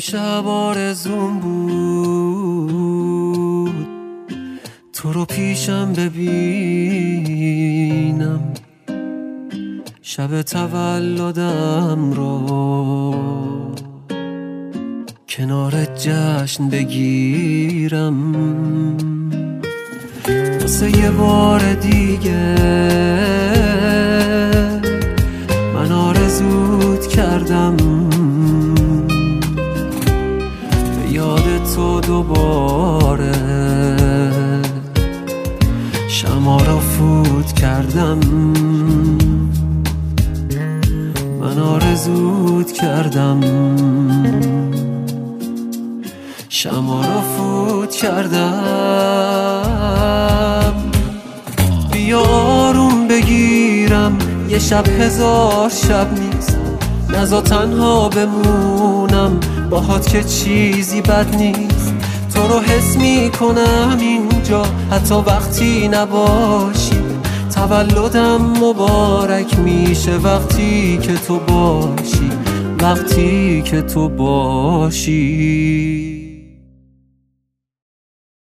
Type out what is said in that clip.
شب آرزوم بود تو رو پیشم ببینم، شب تولدم رو کنارت جشن بگیرم. واسه یه بار دیگه من آرزوت کردم، به یاد تو دوباره شمع را فوت کردم. من آرزوت کردم، شمع را فوت کردم. بیا آروم بگیرم، یه شب هزار شب نیست، نزا تنها بمونم باهات که چیزی بد نیست. تو رو حس میکنم اینجا حتی وقتی نباشی، تولدم مبارک میشه وقتی که تو باشی، وقتی که تو باشی.